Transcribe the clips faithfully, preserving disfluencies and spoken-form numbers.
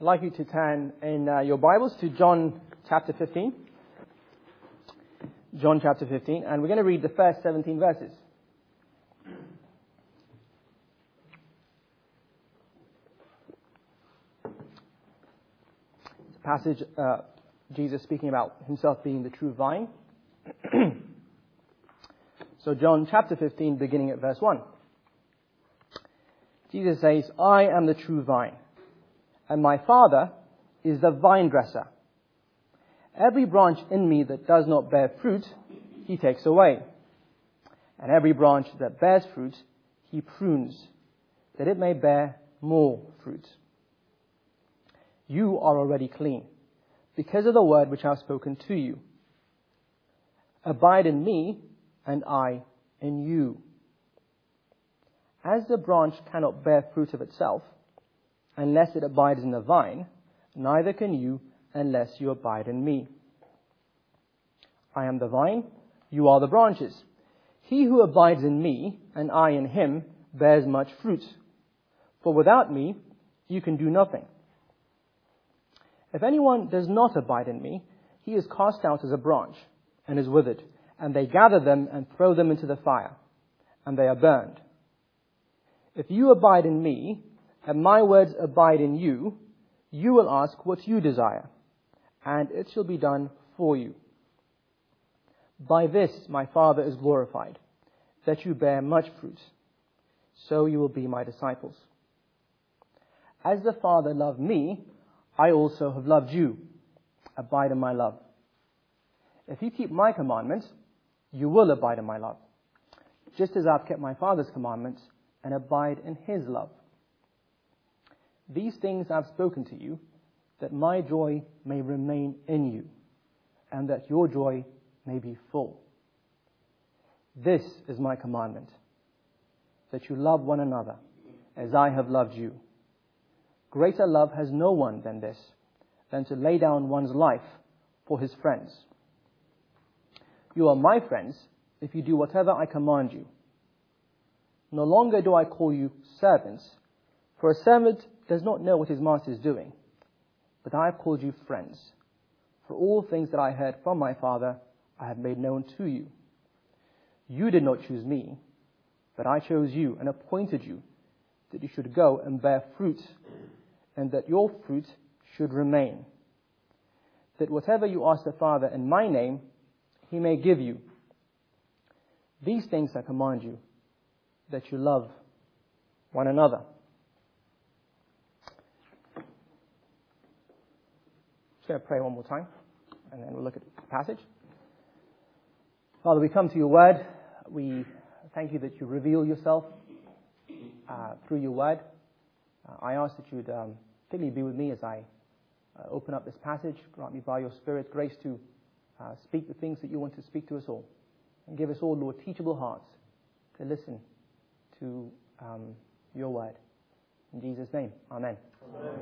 I'd like you to turn in uh, your Bibles to John chapter fifteen. John chapter fifteen, and we're going to read the first seventeen verses. It's a passage, uh, Jesus speaking about himself being the true vine. So John chapter fifteen, beginning at verse one. Jesus says, "I am the true vine, and my Father is the vine dresser. Every branch in me that does not bear fruit, he takes away. And every branch that bears fruit, he prunes, that it may bear more fruit. You are already clean, because of the word which I have spoken to you. Abide in me, and I in you. As the branch cannot bear fruit of itself, unless it abides in the vine, neither can you unless you abide in me. I am the vine, you are the branches. He who abides in me, and I in him, bears much fruit. For without me, you can do nothing. If anyone does not abide in me, he is cast out as a branch, and is withered, and they gather them and throw them into the fire, and they are burned. If you abide in me, and my words abide in you, you will ask what you desire, and it shall be done for you. By this my Father is glorified, that you bear much fruit, so you will be my disciples. As the Father loved me, I also have loved you. Abide in my love. If you keep my commandments, you will abide in my love, just as I've kept my Father's commandments and abide in his love. These things I've spoken to you, that my joy may remain in you, and that your joy may be full. This is my commandment, that you love one another as I have loved you. Greater love has no one than this, than to lay down one's life for his friends. You are my friends if you do whatever I command you. No longer do I call you servants, for a servant does not know what his master is doing, but I have called you friends. For all things that I heard from my Father, I have made known to you. You did not choose me, but I chose you and appointed you, that you should go and bear fruit, and that your fruit should remain, that whatever you ask the Father in my name, he may give you. These things I command you, that you love one another." Just going to pray one more time, and then we'll look at the passage. Father, we come to your word. We thank you that you reveal yourself uh, through your word. Uh, I ask that you'd um, particularly be with me as I uh, open up this passage. Grant me by your Spirit grace to uh, speak the things that you want to speak to us all. And give us all, Lord, teachable hearts to listen to um, your word. In Jesus' name, amen. Amen.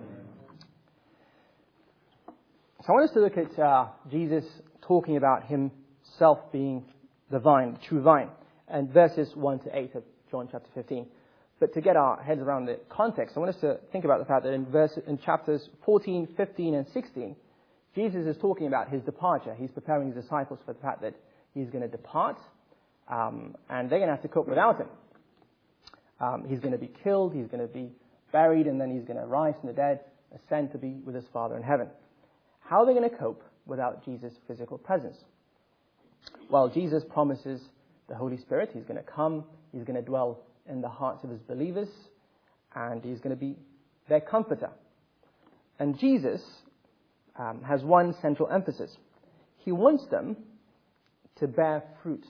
So I want us to look at uh, Jesus talking about himself being the vine, the true vine, and verses one to eight of John chapter fifteen. But to get our heads around the context, I want us to think about the fact that in, verse, in chapters fourteen, fifteen, and sixteen, Jesus is talking about his departure. He's preparing his disciples for the fact that he's going to depart, um, and they're going to have to cope without him. Um, he's going to be killed, he's going to be buried, and then he's going to rise from the dead, ascend to be with his Father in heaven. How are they going to cope without Jesus' physical presence? Well, Jesus promises the Holy Spirit. He's going to come, he's going to dwell in the hearts of his believers, and he's going to be their comforter. And Jesus um, has one central emphasis. He wants them to bear fruit.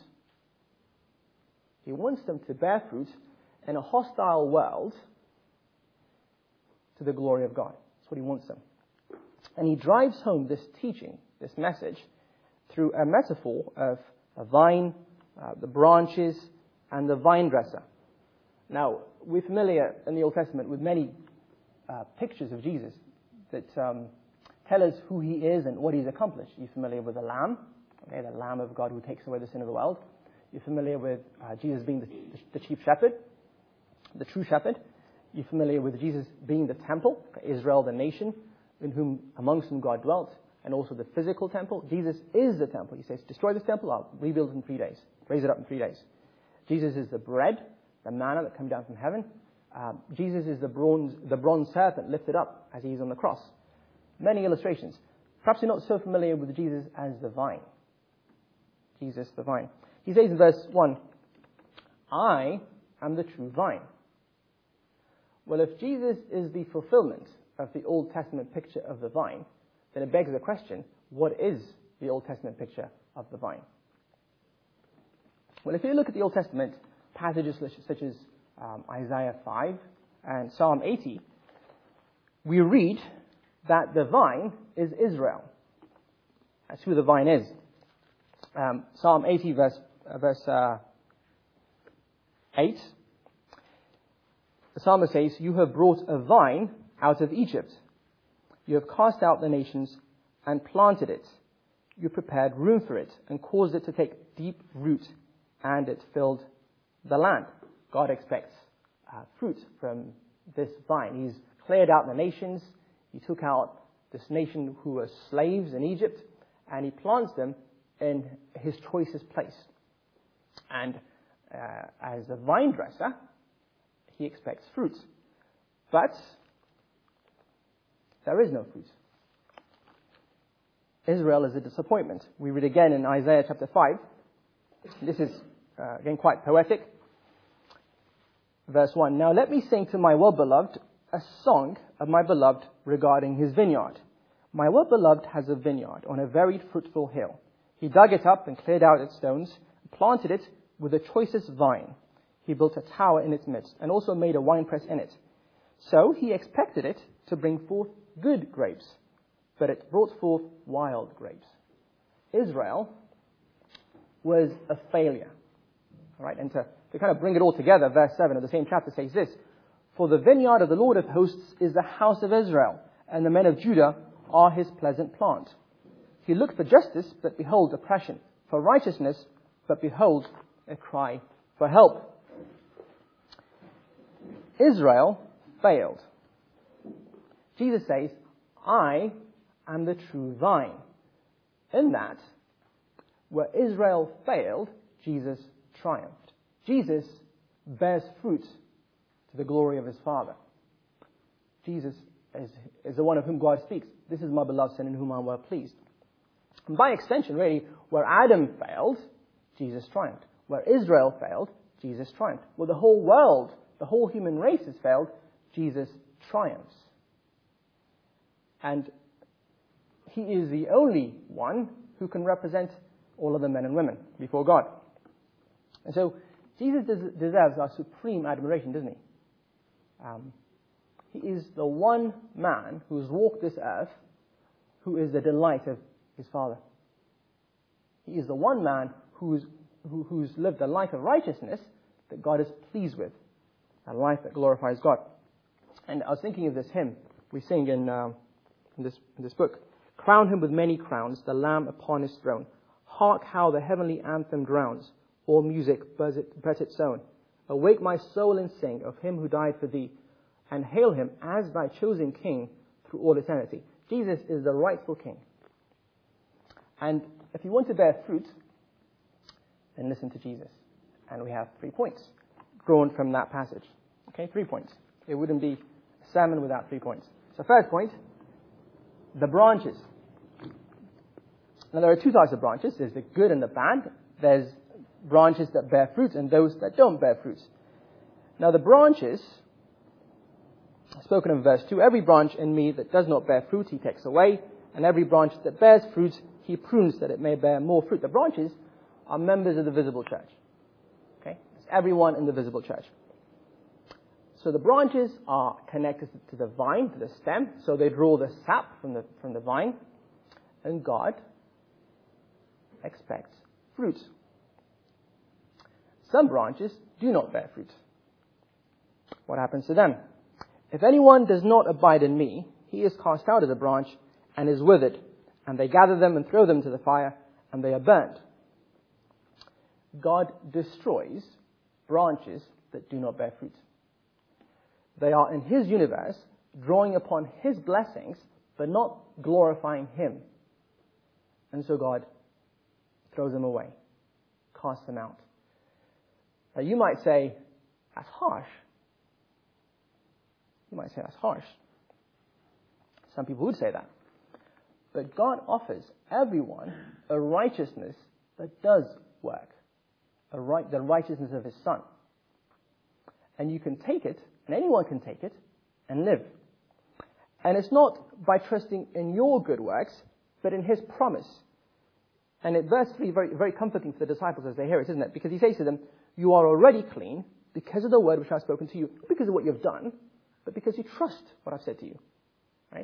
He wants them to bear fruit in a hostile world to the glory of God. That's what he wants them. And he drives home this teaching, this message, through a metaphor of a vine, uh, the branches, and the vine dresser. Now, we're familiar in the Old Testament with many uh, pictures of Jesus that um, tell us who he is and what he's accomplished. You're familiar with the Lamb, okay, the Lamb of God who takes away the sin of the world. You're familiar with uh, Jesus being the, the chief shepherd, the true shepherd. You're familiar with Jesus being the temple for Israel, the nation, in whom, amongst whom God dwelt, and also the physical temple. Jesus is the temple. He says, destroy this temple, I'll rebuild it in three days. Raise it up in three days. Jesus is the bread, the manna that came down from heaven. Um, Jesus is the bronze, the bronze serpent lifted up as he is on the cross. Many illustrations. Perhaps you're not so familiar with Jesus as the vine. Jesus the vine. He says in verse one, I am the true vine. Well, if Jesus is the fulfillment of the Old Testament picture of the vine, then it begs the question, what is the Old Testament picture of the vine? Well, if you look at the Old Testament passages such as um, Isaiah five and Psalm eighty, we read that the vine is Israel. That's who the vine is. Um, Psalm eighty, verse, uh, verse uh, eight, the psalmist says, you have brought a vine out of Egypt. You have cast out the nations and planted it. You prepared room for it and caused it to take deep root, and it filled the land. God expects uh, fruit from this vine. He's cleared out the nations. He took out this nation who were slaves in Egypt, and he plants them in his choicest place. And uh, as a vine dresser, he expects fruit. But there is no fruit. Israel is a disappointment. We read again in Isaiah chapter five. This is, uh, again, quite poetic. Verse one, now let me sing to my well-beloved a song of my beloved regarding his vineyard. My well-beloved has a vineyard on a very fruitful hill. He dug it up and cleared out its stones, planted it with the choicest vine. He built a tower in its midst and also made a winepress in it. So he expected it to bring forth good grapes, but it brought forth wild grapes. Israel was a failure. All right, and to, to kind of bring it all together, verse seven of the same chapter says this, for the vineyard of the Lord of hosts is the house of Israel, and the men of Judah are his pleasant plant. He looked for justice, but behold oppression, for righteousness, but behold a cry for help. Israel failed. Jesus says, I am the true vine. In that, where Israel failed, Jesus triumphed. Jesus bears fruit to the glory of his Father. Jesus is, is the one of whom God speaks. This is my beloved Son in whom I am well pleased. And by extension, really, where Adam failed, Jesus triumphed. Where Israel failed, Jesus triumphed. Where the whole world, the whole human race has failed, Jesus triumphs. And he is the only one who can represent all of the men and women before God. And so Jesus des- deserves our supreme admiration, doesn't he? Um, he is the one man who has walked this earth who is the delight of his Father. He is the one man who's, who, who's lived a life of righteousness that God is pleased with, a life that glorifies God. And I was thinking of this hymn we sing in, uh, in, this, in this book. Crown him with many crowns, the Lamb upon his throne. Hark how the heavenly anthem drowns, all music but its own. Awake my soul and sing of him who died for thee, and hail him as thy chosen king through all eternity. Jesus is the rightful king. And if you want to bear fruit, then listen to Jesus. And we have three points drawn from that passage. Okay, three points. It wouldn't be a sermon without three points. So first point, the branches. Now there are two types of branches. There's the good and the bad. There's branches that bear fruit and those that don't bear fruit. Now the branches, spoken in verse two, every branch in me that does not bear fruit he takes away, and every branch that bears fruit he prunes that it may bear more fruit. The branches are members of the visible church. Okay? It's everyone in the visible church. So the branches are connected to the vine, to the stem, so they draw the sap from the, from the vine, and God expects fruit. Some branches do not bear fruit. What happens to them? If anyone does not abide in me, he is cast out as a branch and is withered, and they gather them and throw them to the fire, and they are burnt. God destroys branches that do not bear fruit. They are in his universe, drawing upon his blessings but not glorifying him. And so God throws them away, casts them out. Now you might say, that's harsh. You might say that's harsh. Some people would say that. But God offers everyone a righteousness that does work. A right, the righteousness of his Son. And you can take it, and anyone can take it, and live. And it's not by trusting in your good works, but in his promise. And it verse three, very, very comforting for the disciples as they hear it, isn't it? Because he says to them, you are already clean because of the word which I've spoken to you, not because of what you've done, but because you trust what I've said to you. Right?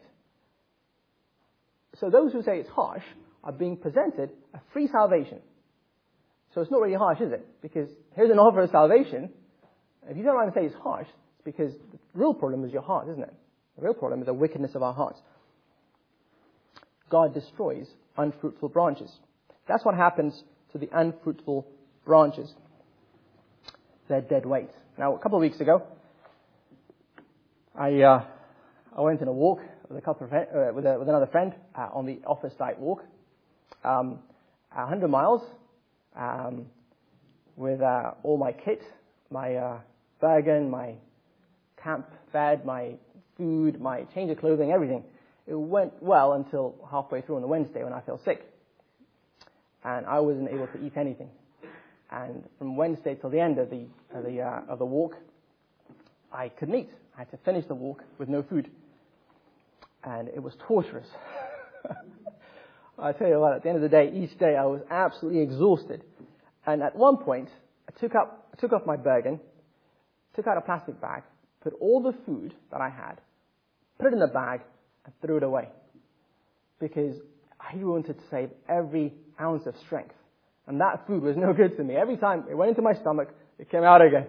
So those who say it's harsh are being presented a free salvation. So it's not really harsh, is it? Because here's an offer of salvation. If you don't mind to say it's harsh, it's because the real problem is your heart, isn't it? The real problem is the wickedness of our hearts. God destroys unfruitful branches. That's what happens to the unfruitful branches. They're dead weight. Now, a couple of weeks ago, I uh, I went on a walk with a couple of friend, uh, with, a, with another friend uh, on the office site walk, um, one hundred miles, um, with uh, all my kit, my uh, Bergen, my camp bed, my food, my change of clothing, everything. It went well until halfway through on the Wednesday when I felt sick. And I wasn't able to eat anything. And from Wednesday till the end of the of the, uh, of the walk, I couldn't eat. I had to finish the walk with no food. And it was torturous. I tell you what, at the end of the day, each day I was absolutely exhausted. And at one point, I took up, I took off my Bergen, took out a plastic bag, put all the food that I had, put it in a bag, and threw it away. Because I wanted to save every ounce of strength. And that food was no good to me. Every time it went into my stomach, it came out again.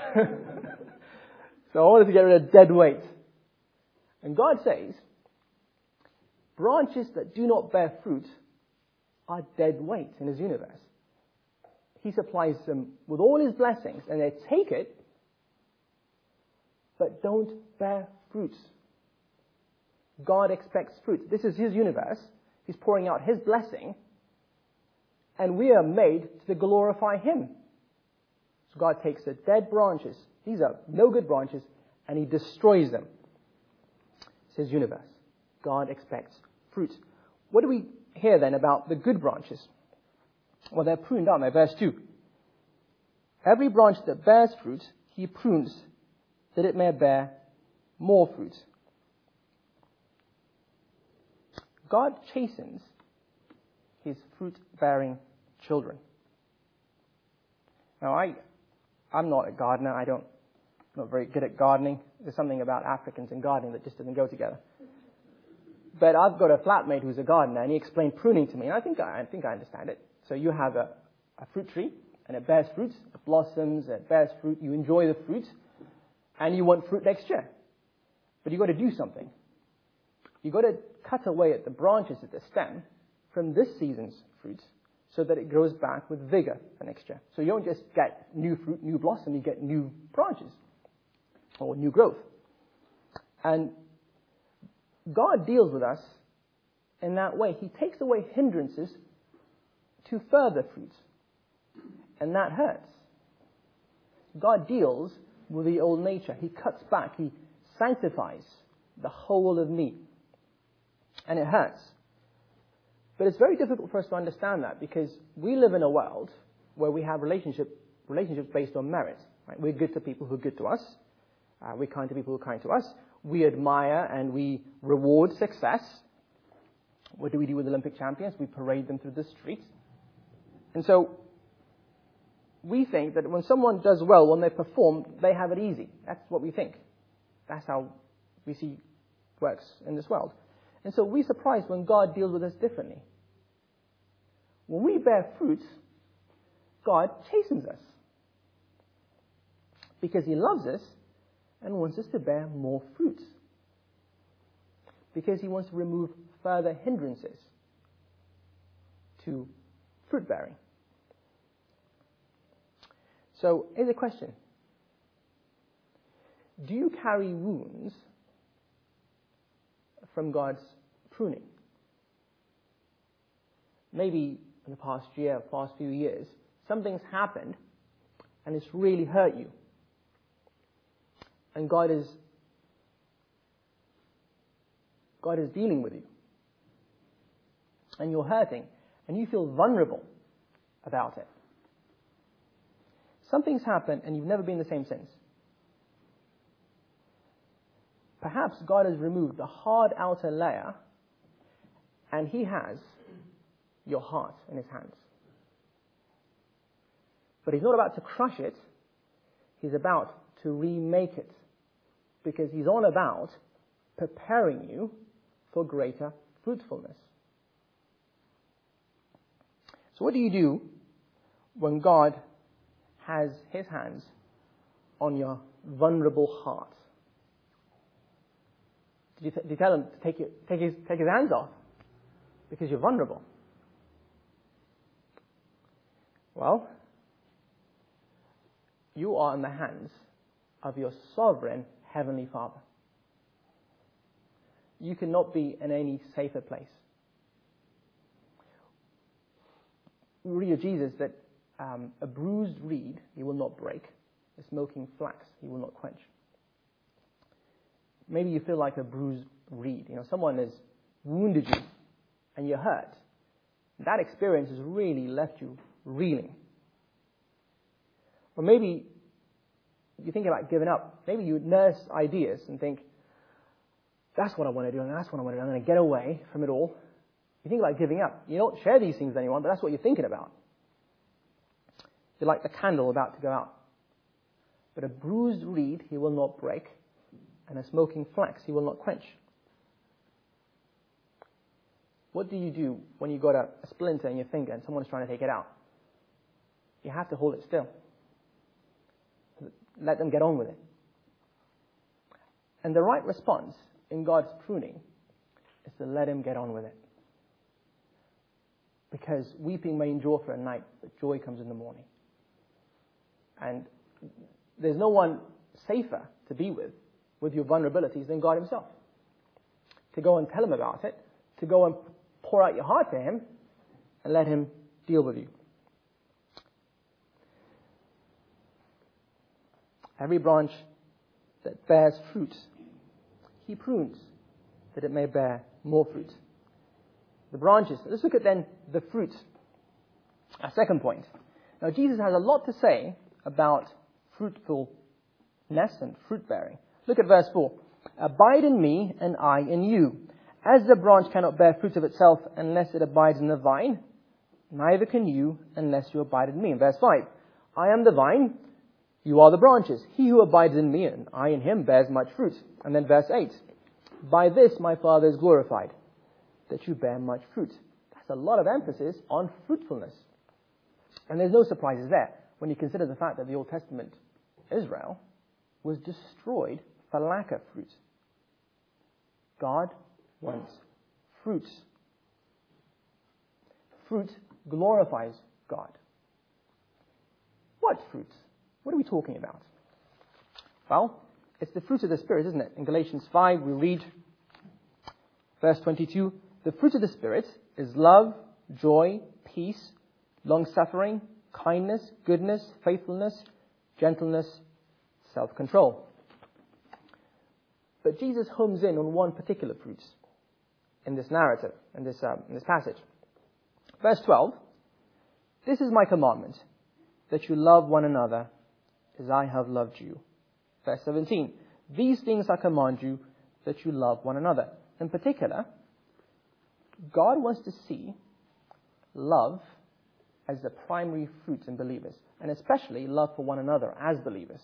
So I wanted to get rid of dead weight. And God says, branches that do not bear fruit are dead weight in his universe. He supplies them with all his blessings, and they take it, but don't bear fruit. God expects fruit. This is his universe. He's pouring out his blessing, and we are made to glorify him. So God takes the dead branches, these are no good branches, and he destroys them. It's his universe. God expects fruit. What do we hear then about the good branches? Well, they're pruned, aren't they? Verse two. Every branch that bears fruit, he prunes, that it may bear more fruit. God chastens his fruit-bearing children. Now, I, I'm not a gardener. I don't, I'm not very good at gardening. There's something about Africans and gardening that just doesn't go together. But I've got a flatmate who's a gardener, and he explained pruning to me, and I think I, I think I understand it. So you have a, a fruit tree, and it bears fruit, it blossoms, it bears fruit. You enjoy the fruit, and you want fruit next year. But you've got to do something. You've got to cut away at the branches at the stem from this season's fruit so that it grows back with vigor for next year. So you don't just get new fruit, new blossom, you get new branches or new growth. And God deals with us in that way. He takes away hindrances to further fruit. And that hurts. God deals with the old nature. He cuts back. He sanctifies the whole of me. And it hurts. But it's very difficult for us to understand that because we live in a world where we have relationship, relationships based on merit. Right? We're good to people who are good to us. Uh, we're kind to people who are kind to us. We admire and we reward success. What do we do with Olympic champions? We parade them through the streets. And so we think that when someone does well, when they perform, they have it easy. That's what we think. That's how we see works in this world. And so we're surprised when God deals with us differently. When we bear fruit, God chastens us. Because he loves us and wants us to bear more fruit. Because he wants to remove further hindrances to fruit bearing. So, here's a question. Do you carry wounds from God's pruning. Maybe in the past year, past few years, something's happened and it's really hurt you. And God is God is dealing with you. And you're hurting and you feel vulnerable about it. Something's happened and you've never been the same since. Perhaps God has removed the hard outer layer and He has your heart in His hands. But He's not about to crush it. He's about to remake it. Because He's on about preparing you for greater fruitfulness. So what do you do when God has His hands on your vulnerable heart? Do you, th- do you tell Him to take, your, take, his, take His hands off because you're vulnerable? Well, you are in the hands of your sovereign Heavenly Father. You cannot be in any safer place. We read of Jesus that um, a bruised reed He will not break, a smoking flax He will not quench. Maybe you feel like a bruised reed. You know, someone has wounded you and you're hurt. That experience has really left you reeling. Or maybe you think about giving up. Maybe you nurse ideas and think, that's what I want to do, and that's what I want to do. I'm going to get away from it all. You think about giving up. You don't share these things with anyone, but that's what you're thinking about. You're like the candle about to go out. But a bruised reed He will not break, and a smoking flax He will not quench. What do you do when you've got a, a splinter in your finger and someone's trying to take it out? You have to hold it still. Let them get on with it. And the right response in God's pruning is to let Him get on with it. Because weeping may endure for a night, but joy comes in the morning. And there's no one safer to be with, with your vulnerabilities, than God Himself. To go and tell Him about it, to go and pour out your heart to Him, and let Him deal with you. Every branch that bears fruit, He prunes, that it may bear more fruit. The branches. Let's look at then the fruit. Our second point. Now Jesus has a lot to say about fruitfulness and fruit bearing. Look at verse four. Abide in me and I in you. As the branch cannot bear fruit of itself unless it abides in the vine, neither can you unless you abide in me. In verse five. I am the vine, you are the branches. He who abides in me and I in him bears much fruit. And then verse eight. By this my Father is glorified, that you bear much fruit. That's a lot of emphasis on fruitfulness. And there's no surprises there when you consider the fact that the Old Testament Israel was destroyed for lack of fruit. God wants fruit. Fruit glorifies God. What fruit? What are we talking about? Well, it's the fruit of the Spirit, isn't it? In Galatians five, we read, verse twenty-two, the fruit of the Spirit is love, joy, peace, long-suffering, kindness, goodness, faithfulness, gentleness, self-control. But Jesus homes in on one particular fruit in this narrative, in this, um, in this passage. Verse twelve, this is my commandment, that you love one another as I have loved you. Verse seventeen, these things I command you, that you love one another. In particular, God wants to see love as the primary fruit in believers, and especially love for one another as believers.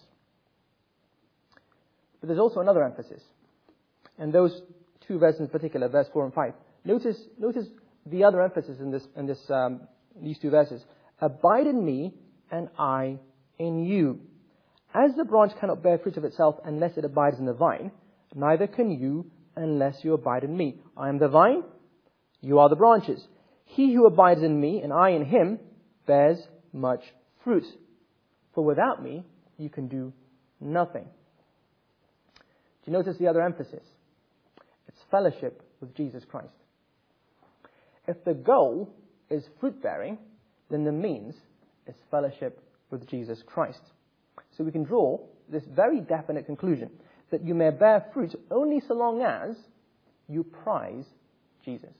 But there's also another emphasis. And those two verses in particular, verse four and five. Notice, notice the other emphasis in this, in this, um, these two verses. Abide in me, and I in you. As the branch cannot bear fruit of itself unless it abides in the vine, neither can you unless you abide in me. I am the vine, you are the branches. He who abides in me, and I in him, bears much fruit. For without me, you can do nothing. Do you notice the other emphasis? It's fellowship with Jesus Christ. If the goal is fruit-bearing, then the means is fellowship with Jesus Christ. So we can draw this very definite conclusion that you may bear fruit only so long as you prize Jesus.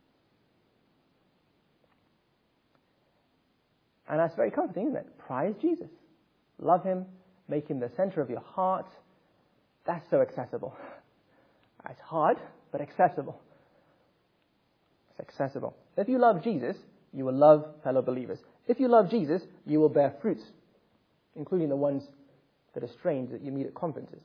And that's very comforting, isn't it? Prize Jesus. Love him. Make him the center of your heart. That's so accessible. It's hard, but accessible. It's accessible. If you love Jesus, you will love fellow believers. If you love Jesus, you will bear fruits, including the ones that are strange that you meet at conferences.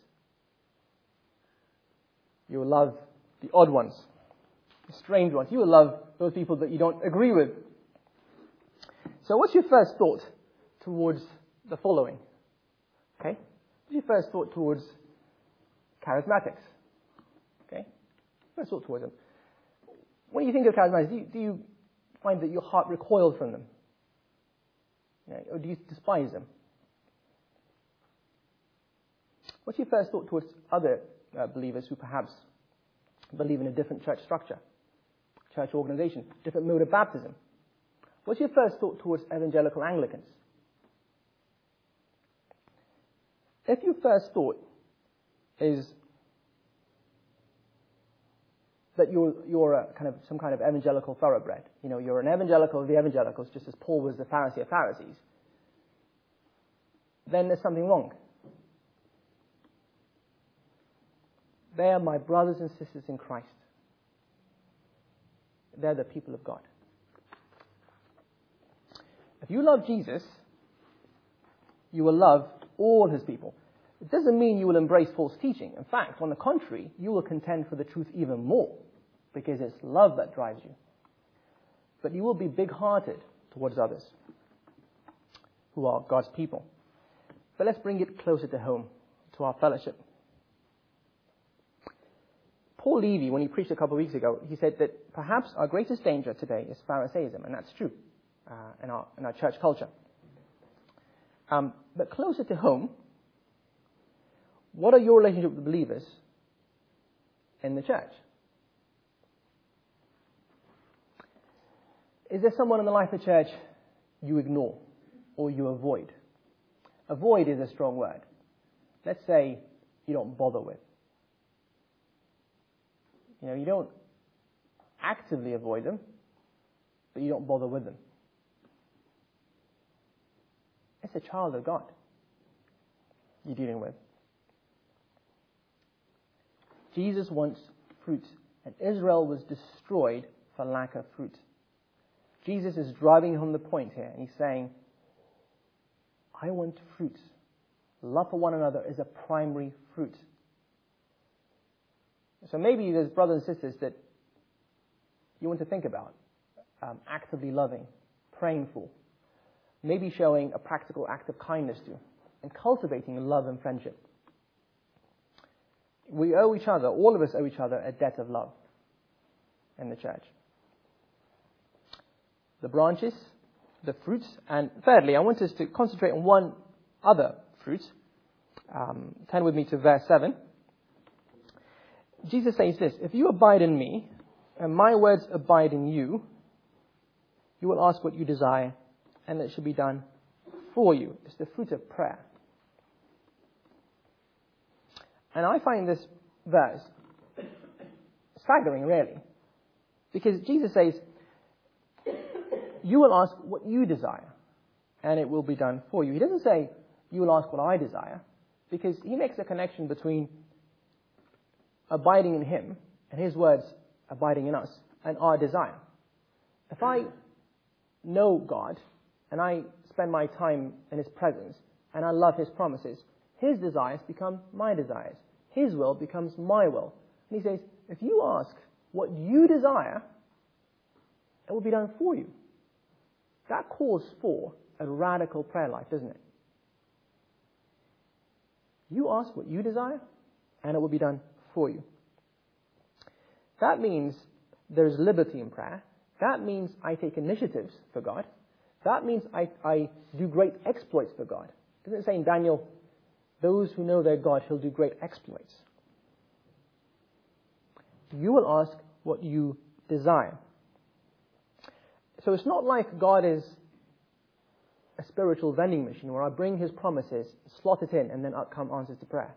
You will love the odd ones, the strange ones. You will love those people that you don't agree with. So what's your first thought towards the following? Okay? What's your first thought towards charismatics? Okay? First thought towards them. When you think of charismatics, do you, do you find that your heart recoils from them? You know, or do you despise them? What's your first thought towards other uh, believers who perhaps believe in a different church structure, church organization, different mode of baptism? What's your first thought towards evangelical Anglicans? If your first thought is that you're, you're a kind of some kind of evangelical thoroughbred, you know, you're an evangelical of the evangelicals, just as Paul was the Pharisee of Pharisees, then there's something wrong. They are my brothers and sisters in Christ. They're the people of God. If you love Jesus, you will love all his people. It doesn't mean you will embrace false teaching. In fact, on the contrary, you will contend for the truth even more, because it's love that drives you. But you will be big-hearted towards others who are God's people. But let's bring it closer to home, to our fellowship. Paul Levy, when he preached a couple of weeks ago, he said that perhaps our greatest danger today is Pharisaism, and that's true uh, in our in our church culture. Um, but closer to home, what are your relationships with believers in the church? Is there someone in the life of the church you ignore or you avoid? Avoid is a strong word. Let's say you don't bother with. You know, you don't actively avoid them, but you don't bother with them. It's a child of God you're dealing with. Jesus wants fruit, and Israel was destroyed for lack of fruit. Jesus is driving home the point here, and he's saying, I want fruit. Love for one another is a primary fruit. So maybe there's brothers and sisters that you want to think about, um, actively loving, praying for, maybe showing a practical act of kindness to, and cultivating love and friendship. We owe each other, all of us owe each other, a debt of love in the church. The branches, the fruits, and thirdly, I want us to concentrate on one other fruit. Um, turn with me to verse seven. Jesus says this, if you abide in me, and my words abide in you, you will ask what you desire, and it shall be done for you. It's the fruit of prayer. And I find this verse staggering, really, because Jesus says, you will ask what you desire, and it will be done for you. He doesn't say, you will ask what I desire, because he makes a connection between abiding in him, and his words abiding in us, and our desire. If I know God, and I spend my time in his presence, and I love his promises, his desires become my desires. His will becomes my will. And he says, if you ask what you desire, it will be done for you. That calls for a radical prayer life, doesn't it? You ask what you desire, and it will be done for you. That means there's liberty in prayer. That means I take initiatives for God. That means I, I do great exploits for God. Doesn't it say in Daniel, those who know their God, he'll do great exploits. You will ask what you desire. So it's not like God is a spiritual vending machine where I bring his promises, slot it in, and then out come answers to prayer.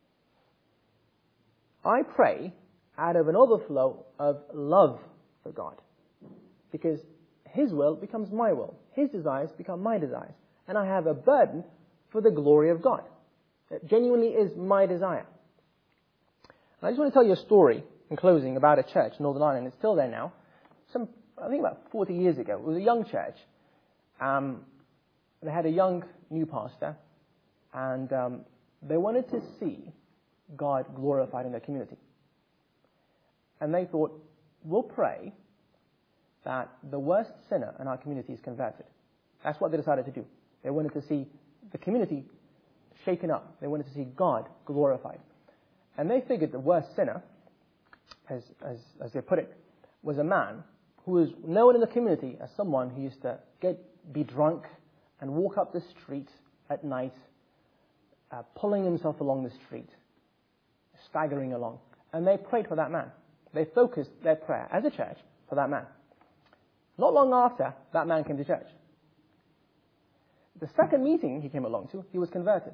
I pray out of an overflow of love for God, because his will becomes my will. His desires become my desires. And I have a burden for the glory of God. It genuinely is my desire. And I just want to tell you a story in closing about a church in Northern Ireland. It's still there now. Some, I think about forty years ago. It was a young church. Um, they had a young new pastor, and um, they wanted to see God glorified in their community. And they thought, we'll pray that the worst sinner in our community is converted. That's what they decided to do. They wanted to see the community shaken up. They wanted to see God glorified. And they figured the worst sinner, as, as, as they put it, was a man who was known in the community as someone who used to get be drunk and walk up the street at night, uh, pulling himself along the street, staggering along. And they prayed for that man. They focused their prayer as a church for that man. Not long after, that man came to church. The second meeting he came along to, he was converted.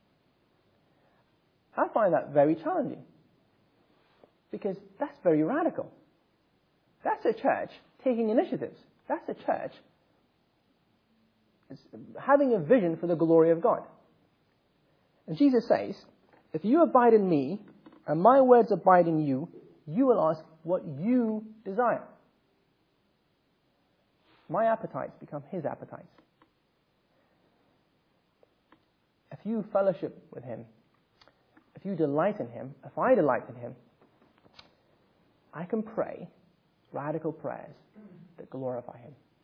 I find that very challenging, because that's very radical. That's a church taking initiatives. That's a church having a vision for the glory of God. And Jesus says, if you abide in me, and my words abide in you, you will ask what you desire. My appetites become his appetites. If you fellowship with him, if you delight in him, if I delight in him, I can pray radical prayers that glorify him.